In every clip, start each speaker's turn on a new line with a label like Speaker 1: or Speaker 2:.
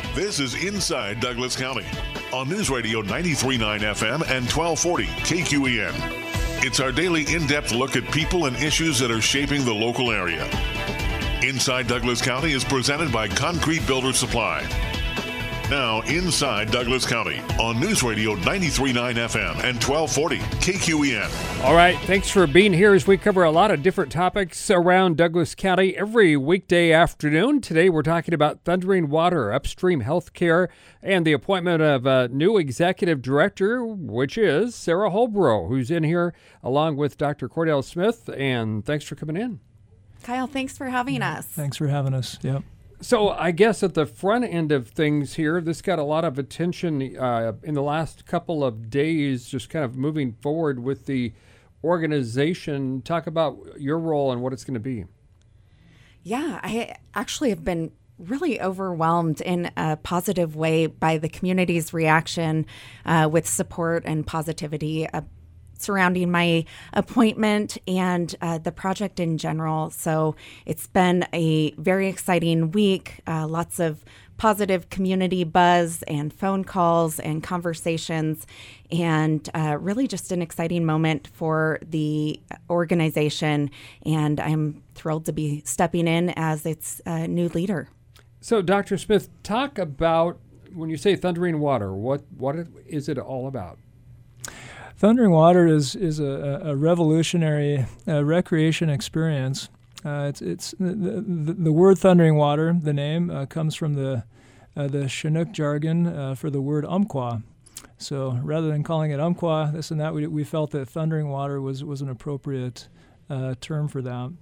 Speaker 1: This is Inside Douglas County on News Radio 93.9 FM and 1240 KQEN. It's our daily in-depth look at people and issues that are shaping the local area. Inside Douglas County is presented by Concrete Builder Supply. Now, Inside Douglas County on News Radio 93.9 FM and 1240 KQEN.
Speaker 2: All right, thanks for being here as we cover a lot of different topics around Douglas County every weekday afternoon. Today we're talking about Thundering Water, upstream health care, and the appointment of a new executive director, which is Sarah Holbrow, who's in here along with Dr. Cordell Smith. And thanks for coming in.
Speaker 3: Kyle, thanks for having us.
Speaker 4: Thanks for having us. Yep.
Speaker 2: So I guess at the front end of things here, this got a lot of attention in the last couple of days, just kind of moving forward with the organization. Talk about your role and what it's going to be.
Speaker 3: Yeah, I actually have been really overwhelmed in a positive way by the community's reaction with support and positivity surrounding my appointment and the project in general. So it's been a very exciting week, lots of positive community buzz and phone calls and conversations, and really just an exciting moment for the organization. And I'm thrilled to be stepping in as its new leader.
Speaker 2: So Dr. Smith, talk about, when you say Thundering Water, what is it all about?
Speaker 4: Thundering Water is a revolutionary recreation experience. It's the word Thundering Water, the name, comes from the Chinook jargon for the word Umpqua. So rather than calling it Umpqua, this and that, we felt that Thundering Water was an appropriate term for that.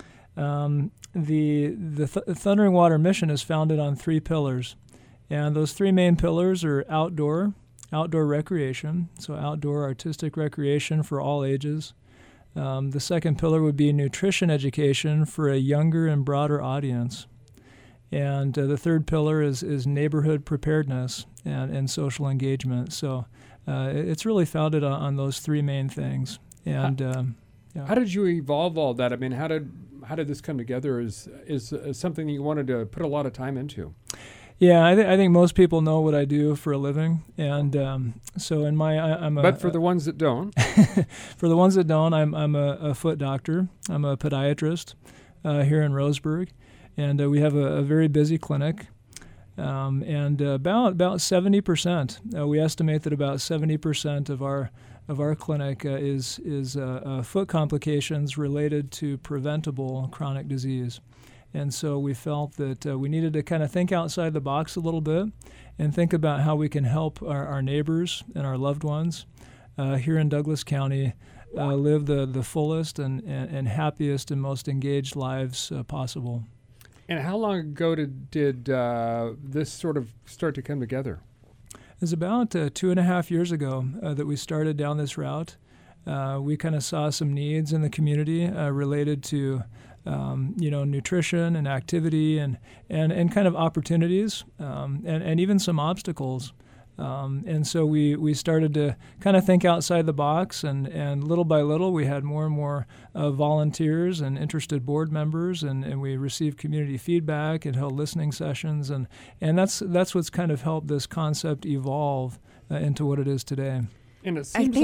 Speaker 4: The Thundering Water mission is founded on 3 pillars, and those 3 main pillars are outdoor recreation, so outdoor artistic recreation for all ages. The second pillar would be nutrition education for a younger and broader audience. And the third pillar is neighborhood preparedness and social engagement. So it's really founded on those 3 main things. And
Speaker 2: How did you evolve all that? I mean, how did this come together? Is something that you wanted to put a lot of time into?
Speaker 4: Yeah, I think most people know what I do for a living, and so in my
Speaker 2: But for the ones that don't,
Speaker 4: for the ones that don't, I'm a foot doctor. I'm a podiatrist here in Roseburg, and we have a very busy clinic, and about 70%. We estimate that about 70% of our clinic is foot complications related to preventable chronic disease. And so we felt that we needed to kind of think outside the box a little bit and think about how we can help our neighbors and our loved ones here in Douglas County live the fullest and happiest and most engaged lives possible.
Speaker 2: And how long ago did this sort of start to come together?
Speaker 4: It was about 2.5 years ago that we started down this route. We kind of saw some needs in the community related to nutrition and activity and kind of opportunities and even some obstacles. And so we started to kind of think outside the box, and little by little we had more and more volunteers and interested board members, and we received community feedback and held listening sessions, and that's what's kind of helped this concept evolve into what it is today.
Speaker 2: And it seems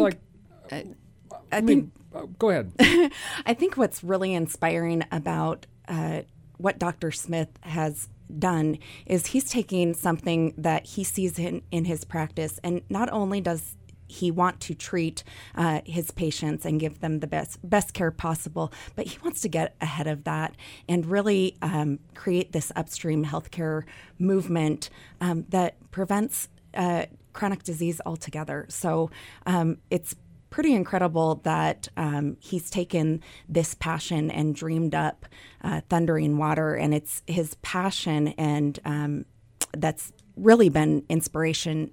Speaker 2: I think go ahead.
Speaker 3: I think what's really inspiring about what Dr. Smith has done is he's taking something that he sees in his practice, and not only does he want to treat his patients and give them the best care possible, but he wants to get ahead of that and really create this upstream healthcare movement that prevents chronic disease altogether. So it's pretty incredible that he's taken this passion and dreamed up Thundering Water, and it's his passion and that's really been inspirational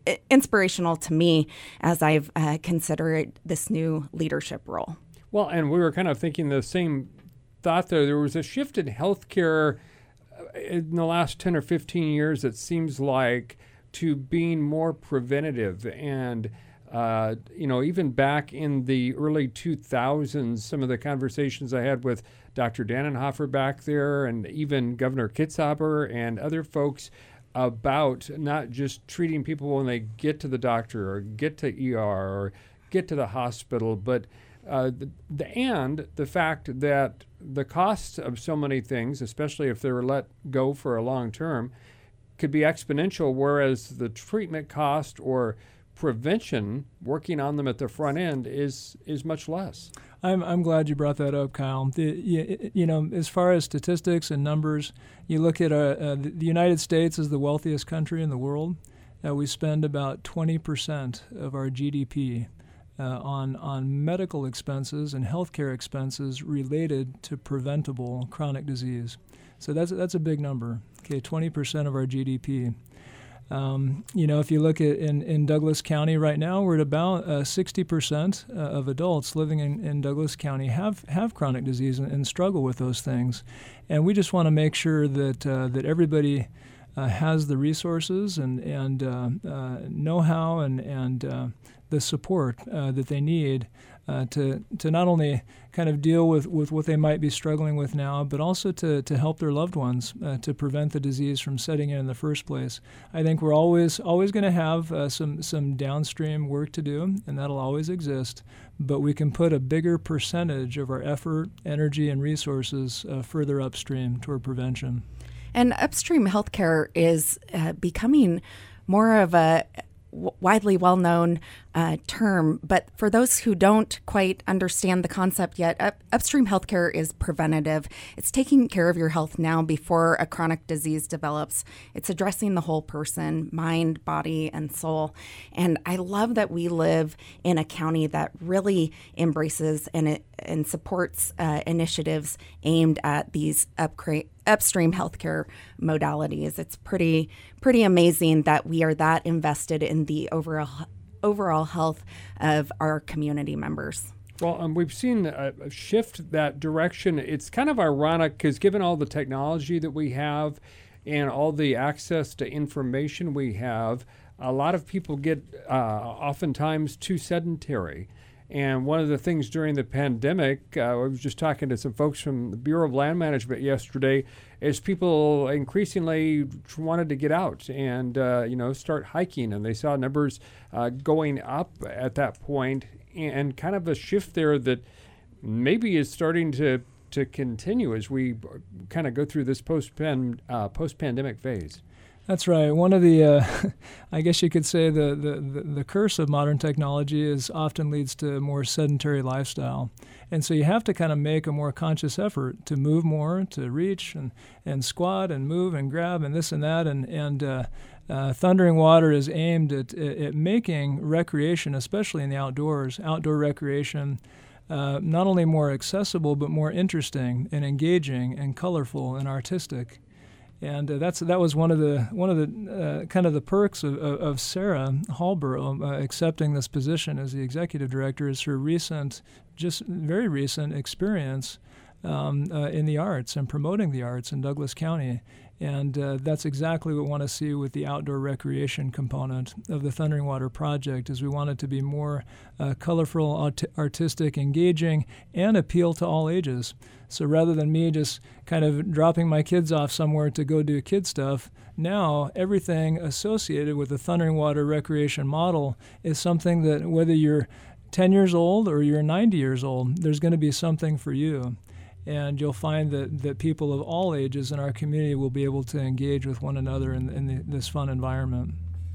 Speaker 3: to me as I've considered this new leadership role.
Speaker 2: Well, and we were kind of thinking the same thought there. There was a shift in healthcare in the last 10 or 15 years, it seems like, to being more preventative. And even back in the early 2000s, some of the conversations I had with Dr. Dannenhofer back there, and even Governor Kitzhaber and other folks, about not just treating people when they get to the doctor or get to ER or get to the hospital, but the fact that the costs of so many things, especially if they're let go for a long term, could be exponential, whereas the treatment cost or prevention, working on them at the front end, is much less.
Speaker 4: I'm glad you brought that up, Kyle. As far as statistics and numbers, you look at the United States is the wealthiest country in the world. We spend about 20% of our GDP on medical expenses and healthcare expenses related to preventable chronic disease. So that's a big number. Okay, 20% of our GDP. If you look at in Douglas County right now, we're at about 60% of adults living in Douglas County have chronic disease and struggle with those things, and we just want to make sure that everybody has the resources and know-how and the support that they need to not only kind of deal with what they might be struggling with now, but also to help their loved ones to prevent the disease from setting in the first place. I think we're always going to have some downstream work to do, and that'll always exist, but we can put a bigger percentage of our effort, energy, and resources further upstream toward prevention.
Speaker 3: And upstream healthcare is becoming more of a widely well-known term, but for those who don't quite understand the concept yet, upstream healthcare is preventative. It's taking care of your health now before a chronic disease develops. It's addressing the whole person, mind, body, and soul. And I love that we live in a county that really embraces and supports initiatives aimed at these upstream healthcare modalities. It's pretty amazing that we are that invested in the overall health of our community members.
Speaker 2: Well, we've seen a shift that direction. It's kind of ironic because given all the technology that we have and all the access to information we have, a lot of people get oftentimes too sedentary. And one of the things during the pandemic, I was just talking to some folks from the Bureau of Land Management yesterday, is people increasingly wanted to get out and start hiking, and they saw numbers going up at that point, and kind of a shift there that maybe is starting to continue as we kind of go through this post-pandemic phase.
Speaker 4: That's right. One of the, I guess you could say the curse of modern technology is often leads to a more sedentary lifestyle. And so you have to kind of make a more conscious effort to move more, to reach and squat and move and grab and this and that. And Thundering Water is aimed at making recreation, especially in the outdoor recreation, not only more accessible, but more interesting and engaging and colorful and artistic. And that was one of the kind of the perks of Sarah Hallborough accepting this position as the executive director, is her very recent experience in the arts and promoting the arts in Douglas County. And that's exactly what we want to see with the outdoor recreation component of the Thundering Water project, is we want it to be more colorful, artistic, engaging, and appeal to all ages. So rather than me just kind of dropping my kids off somewhere to go do kid stuff, now everything associated with the Thundering Water recreation model is something that whether you're 10 years old or you're 90 years old, there's going to be something for you. And you'll find that people of all ages in our community will be able to engage with one another in this fun environment.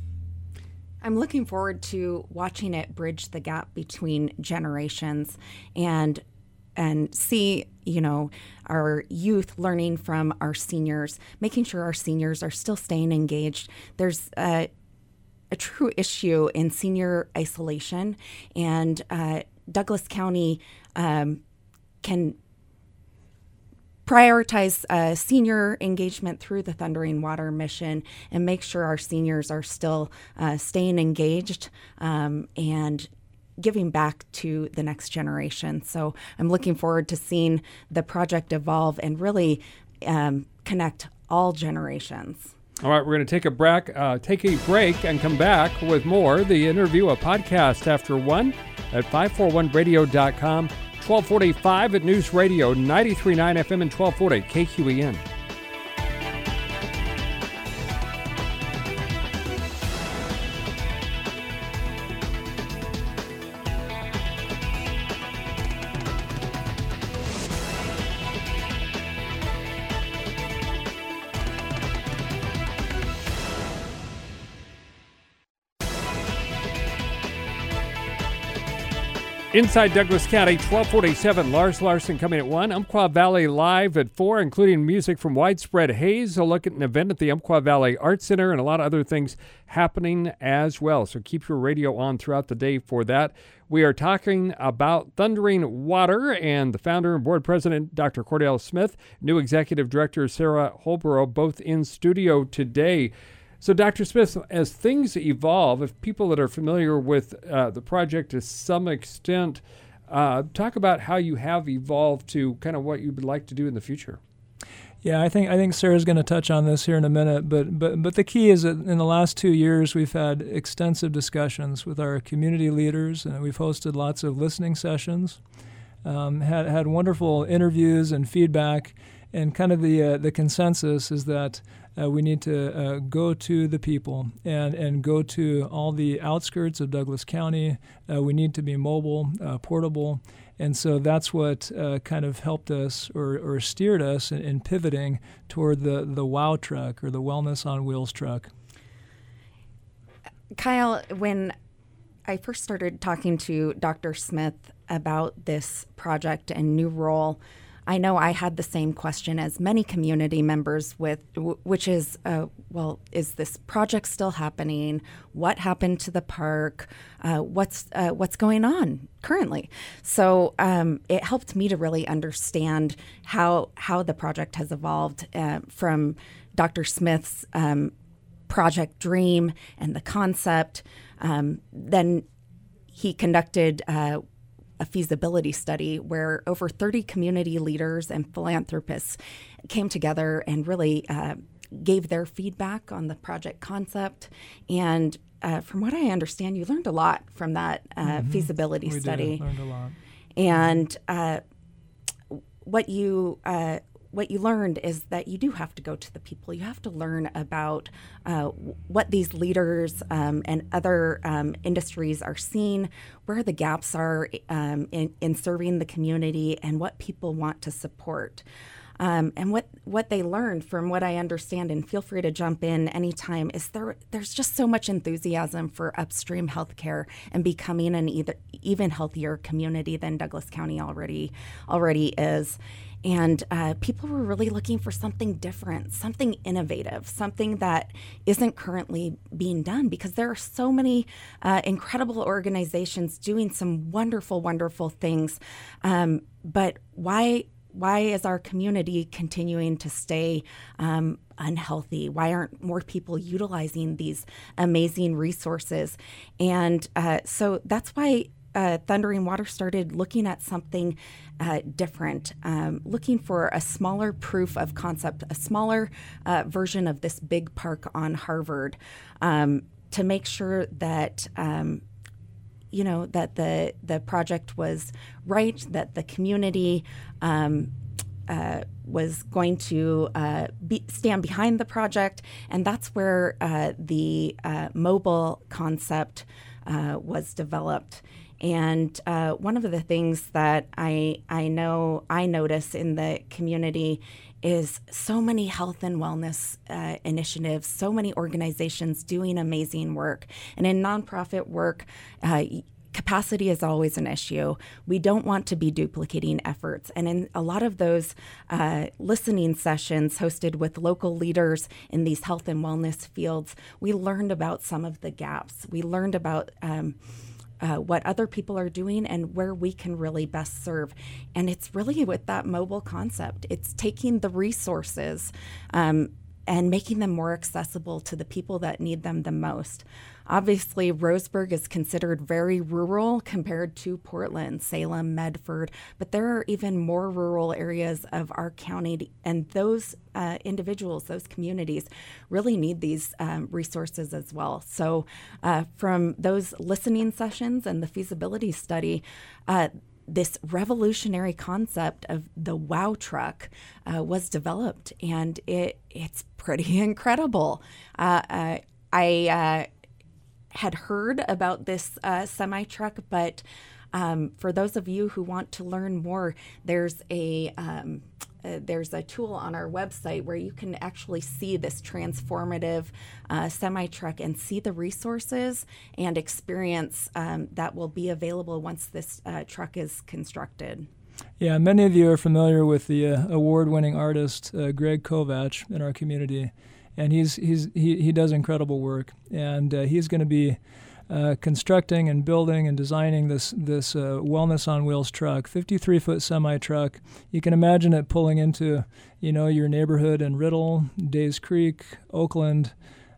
Speaker 3: I'm looking forward to watching it bridge the gap between generations and see, our youth learning from our seniors, making sure our seniors are still staying engaged. There's a true issue in senior isolation, and Douglas County can prioritize senior engagement through the Thundering Water mission and make sure our seniors are still staying engaged and giving back to the next generation. So I'm looking forward to seeing the project evolve and really connect all generations.
Speaker 2: All right, we're going to take a break and come back with more. The interview, a podcast after 1 at 541radio.com, 1245 at News Radio 93.9 FM and 1240 KQEN. Inside Douglas County, 1247, Lars Larson coming at 1. Umpqua Valley Live at 4, including music from Widespread Haze, a look at an event at the Umpqua Valley Arts Center, and a lot of other things happening as well. So keep your radio on throughout the day for that. We are talking about Thundering Water, and the founder and board president, Dr. Cordell Smith, new executive director, Sarah Holborough, both in studio today. So, Dr. Smith, as things evolve, if people that are familiar with the project to some extent, talk about how you have evolved to kind of what you would like to do in the future.
Speaker 4: Yeah, I think Sarah's going to touch on this here in a minute, but the key is that in the last 2 years we've had extensive discussions with our community leaders, and we've hosted lots of listening sessions, had wonderful interviews and feedback, and kind of the consensus is that we need to go to the people and go to all the outskirts of Douglas County. We need to be mobile, portable. And so that's what kind of helped us or steered us in pivoting toward the WOW truck, or the Wellness on Wheels truck.
Speaker 3: Kyle, when I first started talking to Dr. Smith about this project and new role, I know I had the same question as many community members which is, is this project still happening? What happened to the park? What's going on currently? So it helped me to really understand how the project has evolved from Dr. Smith's project dream and the concept. Then he conducted a feasibility study where over 30 community leaders and philanthropists came together and really gave their feedback on the project concept. And from what I understand, you learned a lot from that feasibility study.
Speaker 4: We learned a lot.
Speaker 3: And what you learned is that you do have to go to the people. You have to learn about what these leaders and other industries are seeing, where the gaps are in serving the community, and what people want to support. And what they learned, from what I understand, and feel free to jump in anytime, is there's just so much enthusiasm for upstream healthcare and becoming an even healthier community than Douglas County already is. And people were really looking for something different, something innovative, something that isn't currently being done, because there are so many incredible organizations doing some wonderful, wonderful things. But why is our community continuing to stay unhealthy? Why aren't more people utilizing these amazing resources? And so that's why Thundering Water started looking at something different, looking for a smaller proof of concept, a smaller version of this big park on Harvard, to make sure that that the project was right, that the community was going to stand behind the project, and that's where the mobile concept was developed. And one of the things that I notice in the community is so many health and wellness initiatives, so many organizations doing amazing work. And in nonprofit work, capacity is always an issue. We don't want to be duplicating efforts. And in a lot of those listening sessions hosted with local leaders in these health and wellness fields, we learned about some of the gaps. We learned about what other people are doing and where we can really best serve. And it's really with that mobile concept. It's taking the resources and making them more accessible to the people that need them the most. Obviously, Roseburg is considered very rural compared to Portland, Salem, Medford, but there are even more rural areas of our county, and those individuals, those communities, really need these resources as well. So from those listening sessions and the feasibility study, this revolutionary concept of the WOW truck was developed, and it's pretty incredible. I had heard about this semi-truck, but for those of you who want to learn more, there's a there's a tool on our website where you can actually see this transformative semi-truck and see the resources and experience that will be available once this truck is constructed.
Speaker 4: Yeah, many of you are familiar with the award-winning artist Greg Kovach in our community, and he does incredible work, and he's going to be constructing and building and designing this Wellness on Wheels truck, 53-foot semi-truck. You can imagine it pulling into, your neighborhood in Riddle, Days Creek, Oakland,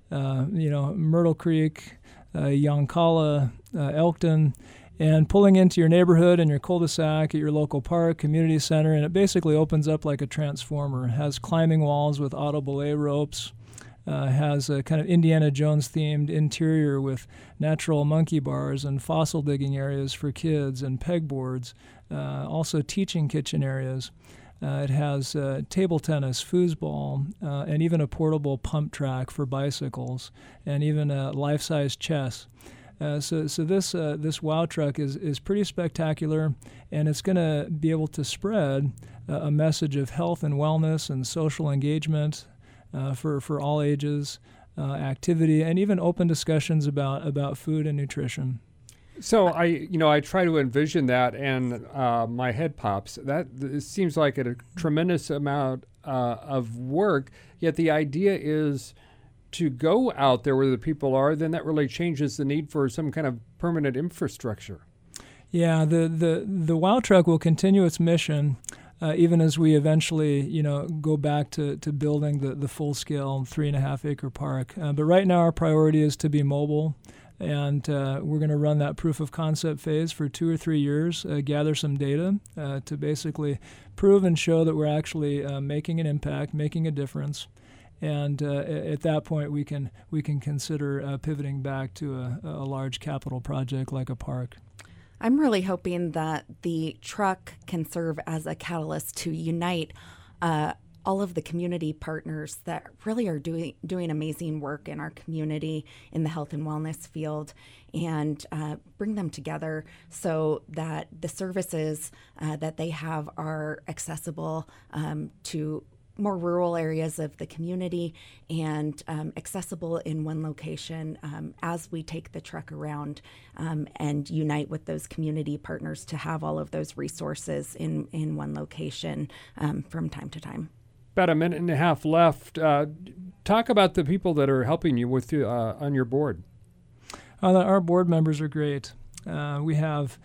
Speaker 4: Myrtle Creek, Yoncalla, Elkton, and pulling into your neighborhood and your cul-de-sac at your local park, community center, and it basically opens up like a transformer. It has climbing walls with auto belay ropes, has a kind of Indiana Jones themed interior with natural monkey bars and fossil digging areas for kids and pegboards, also teaching kitchen areas. It has table tennis, foosball, and even a portable pump track for bicycles, and even a life-size chess. So this WOW truck is pretty spectacular, and it's going to be able to spread a message of health and wellness and social engagement for all ages, activity, and even open discussions about food and nutrition.
Speaker 2: So I try to envision that, and my head pops. That it seems like a tremendous amount of work. Yet the idea is to go out there where the people are. Then that really changes the need for some kind of permanent infrastructure. Yeah,
Speaker 4: the WOW truck will continue its mission. Even as we eventually, go back to building the full-scale 3.5-acre park. But right now our priority is to be mobile, and we're going to run that proof of concept phase for 2 or 3 years, gather some data to basically prove and show that we're actually making an impact, making a difference. And at that point, we can consider pivoting back to a large capital project like a park.
Speaker 3: I'm really hoping that the truck can serve as a catalyst to unite all of the community partners that really are doing amazing work in our community in the health and wellness field, and bring them together so that the services that they have are accessible to more rural areas of the community and accessible in one location as we take the truck around and unite with those community partners to have all of those resources in one location from time to time.
Speaker 2: About a minute and a half left. Talk about the people that are helping you with on your board.
Speaker 4: Our board members are great. We have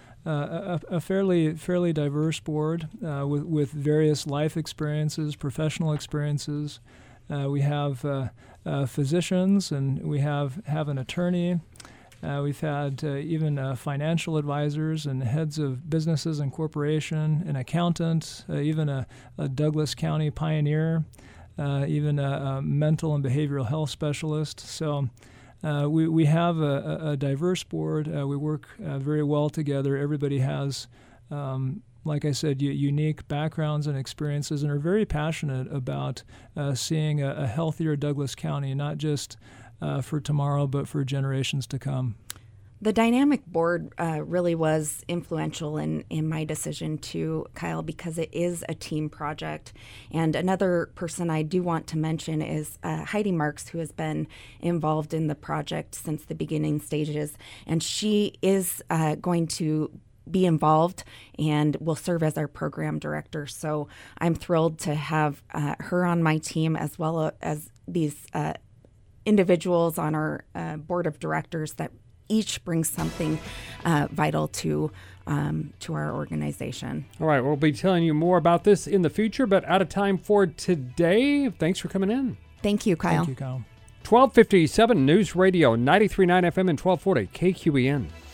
Speaker 4: a fairly diverse board with various life experiences, professional experiences. We have physicians, and we have an attorney. We've had even financial advisors and heads of businesses and corporation, an accountant, even a Douglas County pioneer, even a mental and behavioral health specialist. So we have a diverse board. We work very well together. Everybody has, like I said, unique backgrounds and experiences, and are very passionate about seeing a healthier Douglas County, not just for tomorrow, but for generations to come.
Speaker 3: The dynamic board really was influential in my decision too, Kyle, because it is a team project. And another person I do want to mention is Heidi Marks, who has been involved in the project since the beginning stages. And she is going to be involved and will serve as our program director. So I'm thrilled to have her on my team, as well as these individuals on our board of directors that each brings something vital to our organization.
Speaker 2: All right, we'll be telling you more about this in the future, but out of time for today. Thanks for coming in.
Speaker 3: Thank you, Kyle.
Speaker 4: Thank you, Kyle.
Speaker 2: 1257 News Radio, 93.9 FM and 1240 KQEN.